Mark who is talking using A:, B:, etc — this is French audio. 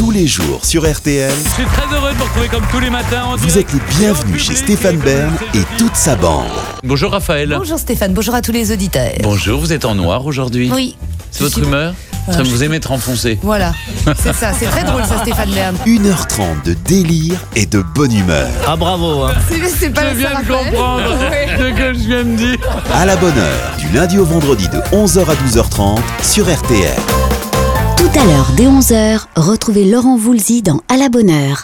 A: tous les jours sur RTL.
B: Je suis très heureux de vous retrouver comme tous les matins.
A: Vous êtes les bienvenus chez Stéphane Bern et toute sa bande.
B: Bonjour Raphaël.
C: Bonjour Stéphane, bonjour à tous les auditeurs.
B: Bonjour, vous êtes en noir aujourd'hui.
C: Oui.
B: C'est votre humeur Vous aimez être enfoncé.
C: Voilà, c'est ça, c'est très drôle ça Stéphane Bern.
A: 1h30 de délire et de bonne humeur.
B: Ah bravo.
C: C'est pas
B: Je viens de comprendre ce que je viens de dire.
A: À la bonne heure, du lundi au vendredi de 11h à 12h30 sur RTL.
D: Tout à l'heure, dès 11h, retrouvez Laurent Voulzy dans À la bonne heure.